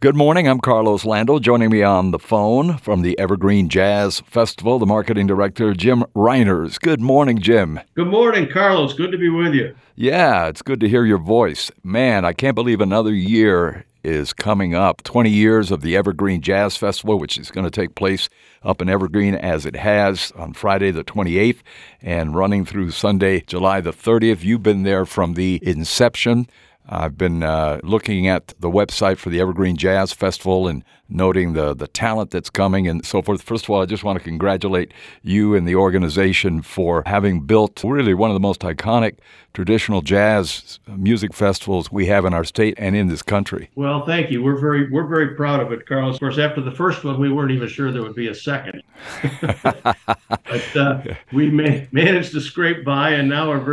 Good morning. I'm Carlos Lando. Joining me on the phone from the Evergreen Jazz Festival, the marketing director, Jim Reiners. Good morning, Jim. Good morning, Carlos. Good to be with you. Yeah, it's good to hear your voice. Man, I can't believe another year is coming up. 20 years of the Evergreen Jazz Festival, which is going to take place up in Evergreen as it has on Friday the 28th and running through Sunday, July the 30th. You've been there from the inception. I've been looking at the website for the Evergreen Jazz Festival and noting the talent that's coming and so forth. First of all, I just want to congratulate you and the organization for having built really one of the most iconic traditional jazz music festivals we have in our state and in this country. Well, thank you. We're very proud of it, Carlos. Of course, after the first one, we weren't even sure there would be a second. But we managed to scrape by, and now we're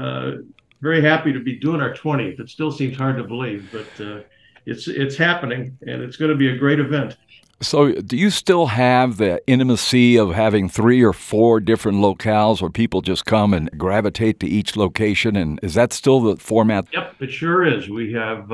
very happy to be doing our 20th. It still seems hard to believe, but it's happening, and it's going to be a great event. So do you still have the intimacy of having 3 or 4 different locales where people just come and gravitate to each location? And is that still the format? Yep, it sure is. We have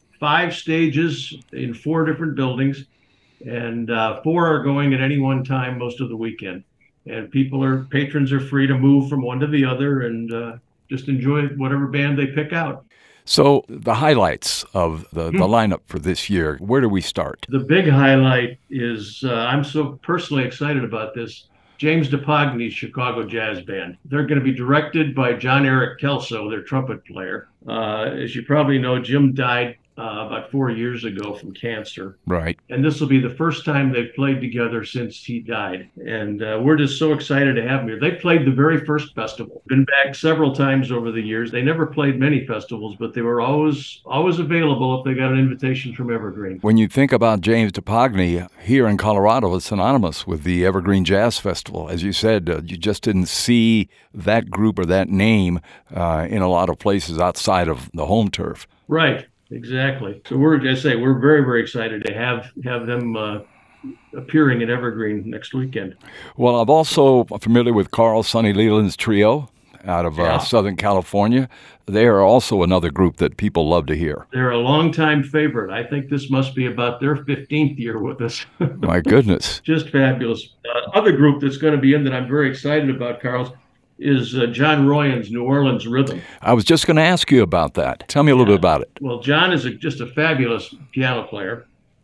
5 stages in 4 different buildings, and 4 are going at any one time most of the weekend. And patrons are free to move from one to the other and just enjoy whatever band they pick out. So the highlights of the lineup for this year, where do we start? The big highlight is, I'm so personally excited about this, James DePogny's Chicago Jazz Band. They're going to be directed by John Eric Kelso, their trumpet player. As you probably know, Jim died about 4 years ago from cancer. Right. And this will be the first time they've played together since he died. And we're just so excited to have them here. They played the very first festival. Been back several times over the years. They never played many festivals, but they were always available if they got an invitation from Evergreen. When you think about James DePogny here in Colorado, it's synonymous with the Evergreen Jazz Festival. As you said, you just didn't see that group or that name in a lot of places outside of the home turf. Right. Exactly. So we're very, very excited to have them appearing at Evergreen next weekend. Well, I'm also familiar with Carl Sonny Leland's trio out of Southern California. They are also another group that people love to hear. They're a longtime favorite. I think this must be about their 15th year with us. My goodness. Just fabulous. Other group that's going to be in that I'm very excited about, Carl, is John Royan's New Orleans Rhythm. I was just going to ask you about that. Tell me a little bit about it. Well, John is just a fabulous piano player.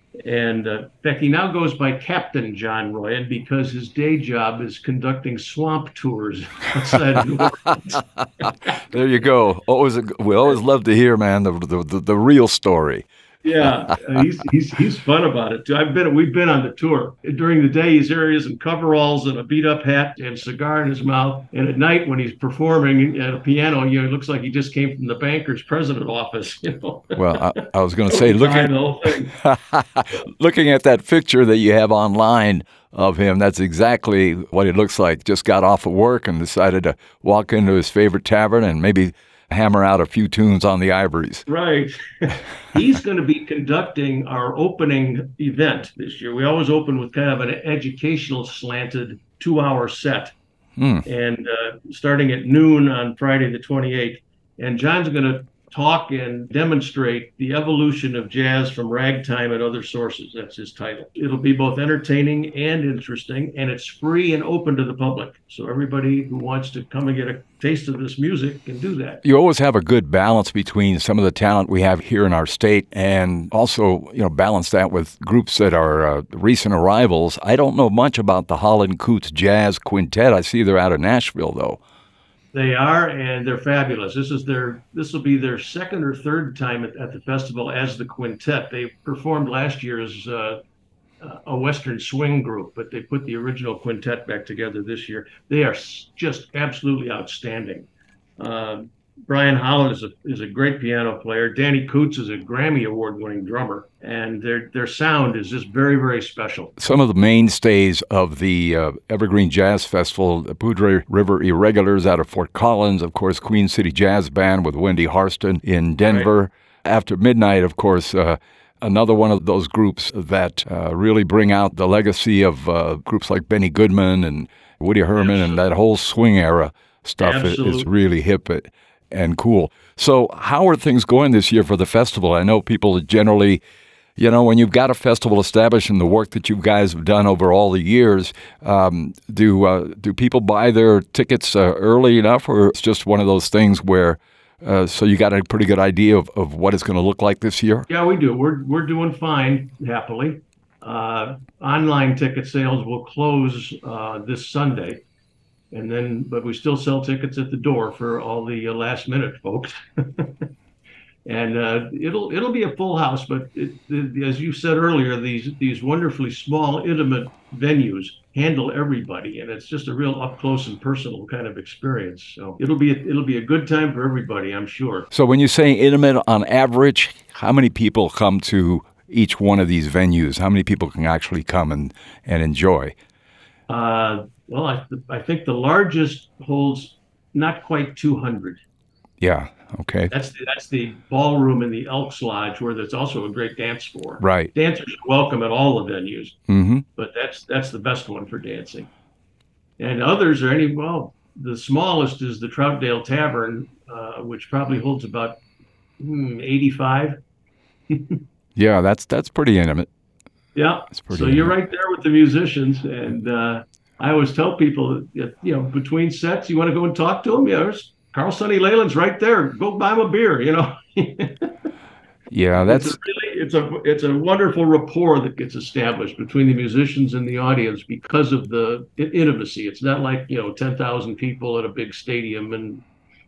And in fact, he now goes by Captain John Royan because his day job is conducting swamp tours outside of New Orleans. There you go. We always love to hear, man, the real story. Yeah, he's fun about it too. We've been on the tour. During the day, he's in coveralls and a beat-up hat and cigar in his mouth. And at night, when he's performing at a piano, it looks like he just came from the banker's president office. Well, I was going to say, looking at that picture that you have online of him, that's exactly what he looks like. Just got off of work and decided to walk into his favorite tavern and maybe hammer out a few tunes on the ivories. Right. He's going to be conducting our opening event this year. We always open with kind of an educational slanted 2-hour set. And starting at noon on Friday the 28th. And John's going to talk and demonstrate the evolution of jazz from ragtime and other sources. That's his title. It'll be both entertaining and interesting, and it's free and open to the public. So everybody who wants to come and get a taste of this music can do that. You always have a good balance between some of the talent we have here in our state and also, balance that with groups that are recent arrivals. I don't know much about the Holland Coots Jazz Quintet. I see they're out of Nashville, though. They are, and they're fabulous. This will be their second or third time at the festival as the quintet. They performed last year as a Western swing group, but they put the original quintet back together this year. They are just absolutely outstanding. Brian Holland is a great piano player. Danny Coots is a Grammy Award-winning drummer, and their sound is just very, very special. Some of the mainstays of the Evergreen Jazz Festival, the Poudre River Irregulars out of Fort Collins, of course, Queen City Jazz Band with Wendy Harston in Denver. Right. After Midnight, of course, another one of those groups that really bring out the legacy of groups like Benny Goodman and Woody Herman. Absolutely. And that whole swing era stuff is really hip and cool. So how are things going this year for the festival? I know people generally, When you've got a festival established and the work that you guys have done over all the years, do people buy their tickets early enough, or it's just one of those things where so you got a pretty good idea of what it's going to look like this year? Yeah, we do. We're doing fine, happily. Online ticket sales will close this Sunday, but we still sell tickets at the door for all the last minute folks. And it'll be a full house, but as you said earlier, these wonderfully small, intimate venues handle everybody, and it's just a real up close and personal kind of experience. So it'll be a good time for everybody, I'm sure. So when you say intimate, on average, how many people come to each one of these venues? How many people can actually come and enjoy? Well, I think the largest holds not quite 200. Yeah. Okay. That's the ballroom in the Elks Lodge, where there's also a great dance floor. Right. Dancers are welcome at all the venues, mm-hmm. but that's the best one for dancing. And others are the smallest is the Troutdale Tavern, which probably holds about 85. Yeah, that's pretty intimate. Yeah. So you're right there with the musicians, and I always tell people that, between sets, you want to go and talk to them. Yeah, there's Carl Sonny Leyland's right there. Go buy him a beer. Yeah, it's a wonderful rapport that gets established between the musicians and the audience because of the intimacy. It's not like 10,000 people at a big stadium and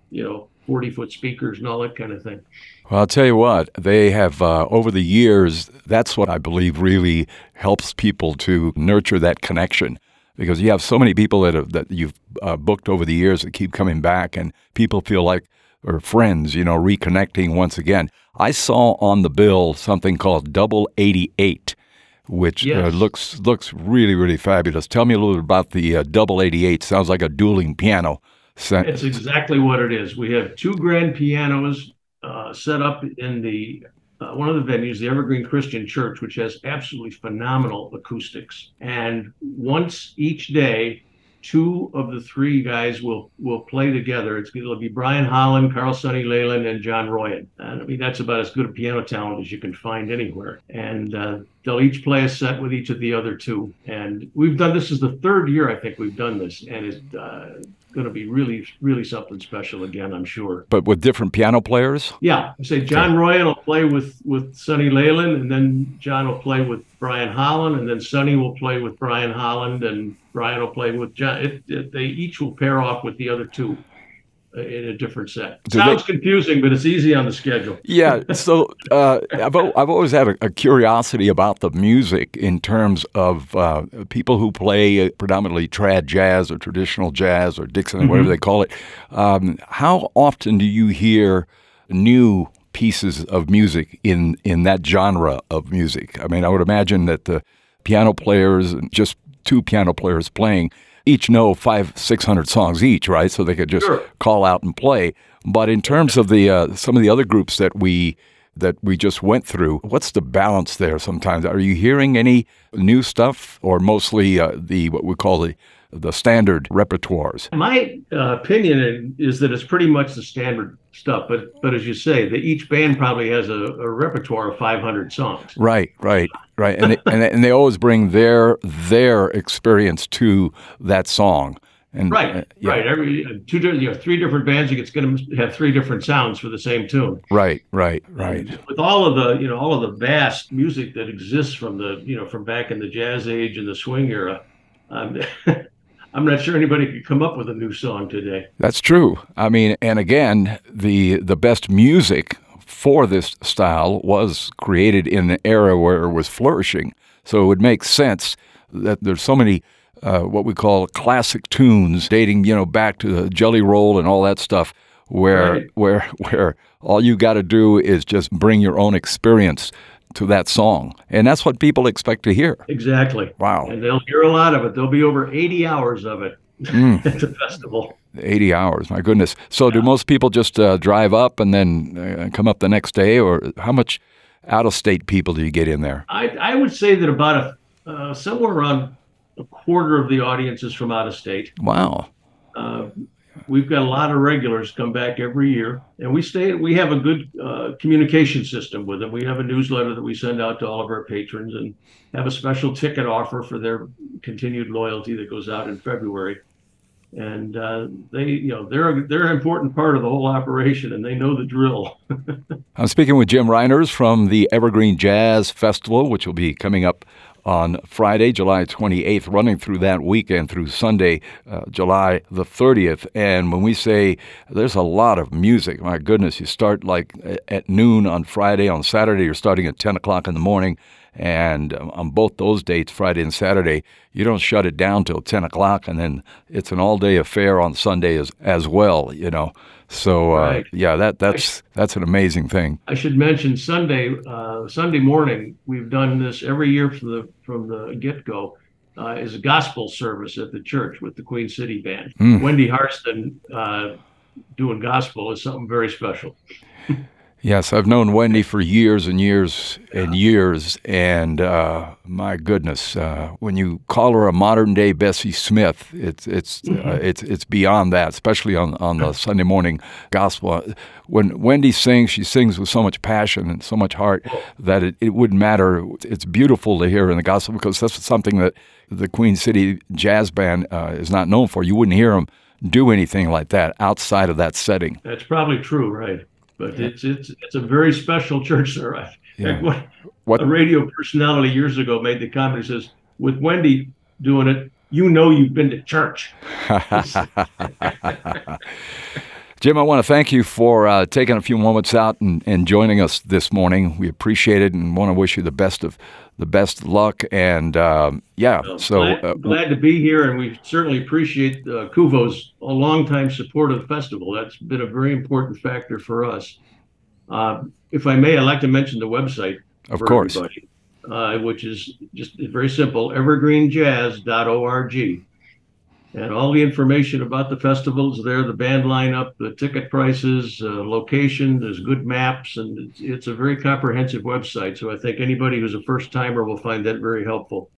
40-foot speakers and all that kind of thing. Well, I'll tell you what, they have, over the years, that's what I believe really helps people to nurture that connection, because you have so many people that you've booked over the years that keep coming back, and people feel like they're friends, reconnecting once again. I saw on the bill something called Double 88, which yes. looks really, really fabulous. Tell me a little bit about the Double 88. Sounds like a dueling piano. It's exactly what it is. We have two grand pianos set up in the one of the venues, the Evergreen Christian Church, which has absolutely phenomenal acoustics. And once each day, two of the three guys will play together. It'll be Brian Holland, Carl Sonny Leyland, and John Royan. And that's about as good a piano talent as you can find anywhere. And they'll each play a set with each of the other two. And this is the third year I think we've done this, and it's going to be really, really something special again, I'm sure. But with different piano players? Yeah. I say John Royan will play with Sonny Leyland, and then John will play with Brian Holland, and then Sonny will play with Brian Holland, and Brian will play with John. They each will pair off with the other two in a different set. Sounds confusing, but it's easy on the schedule. Yeah. So I've always had a curiosity about the music in terms of people who play predominantly trad jazz or traditional jazz or Dixieland, whatever they call it. How often do you hear new pieces of music in that genre of music? I mean, I would imagine that the piano players, just two piano players playing, each know 500-600 songs each, right? So they could just call out and play. But in terms of the some of the other groups that we just went through, what's the balance there sometimes? Are you hearing any new stuff, or mostly what we call the standard repertoires? My opinion is that it's pretty much the standard stuff, but as you say, each band probably has a repertoire of 500 songs. Right. And they always bring their experience to that song. And, right. Every three different bands, it's going to have three different sounds for the same tune. Right. And with all of the vast music that exists from from back in the jazz age and the swing era, I'm not sure anybody could come up with a new song today. That's true. I mean, and again, the best music for this style was created in an era where it was flourishing. So it would make sense that there's so many what we call classic tunes dating, back to the Jelly Roll and all that stuff, where all you got to do is just bring your own experience to that song. And that's what people expect to hear. Exactly. Wow. And they'll hear a lot of it. There'll be over 80 hours of it at the festival. 80 hours, my goodness. So do most people just drive up and then come up the next day, or how much out-of-state people do you get in there? I would say that about somewhere around a quarter of the audience is from out of state. Wow. we've got a lot of regulars come back every year, and we have a good communication system with them. We have a newsletter that we send out to all of our patrons, and have a special ticket offer for their continued loyalty that goes out in February. And they're an important part of the whole operation, and they know the drill. I'm speaking with Jim Reiners from the Evergreen Jazz Festival, which will be coming up on Friday, July 28th, running through that weekend through Sunday, July the 30th. And when we say there's a lot of music, my goodness, you start like at noon on Friday. On Saturday, you're starting at 10 o'clock in the morning. And on both those dates, Friday and Saturday, you don't shut it down till 10 o'clock, and then it's an all-day affair on Sunday as well, you know. So, Right. that's an amazing thing. I should mention Sunday morning. We've done this every year from the get-go. Is a gospel service at the church with the Queen City Band. Wendy Harston doing gospel is something very special. Yes, I've known Wendy for years and years and years, and my goodness, when you call her a modern-day Bessie Smith, it's beyond that, especially on the Sunday morning gospel. When Wendy sings, she sings with so much passion and so much heart that it wouldn't matter. It's beautiful to hear in the gospel, because that's something that the Queen City Jazz Band is not known for. You wouldn't hear them do anything like that outside of that setting. That's probably true, right? But it's a very special church service. Yeah. A radio personality years ago made the comment, says, with Wendy doing it, you've been to church. Jim, I want to thank you for taking a few moments out and joining us this morning. We appreciate it and want to wish you the best of luck. And glad to be here, and we certainly appreciate Kuvo's a longtime support of the festival. That's been a very important factor for us. If I may, I'd like to mention the website. Of course. Everybody, which is just very simple, evergreenjazz.org. And all the information about the festival is there, the band lineup, the ticket prices, location, there's good maps, and it's a very comprehensive website. So I think anybody who's a first timer will find that very helpful.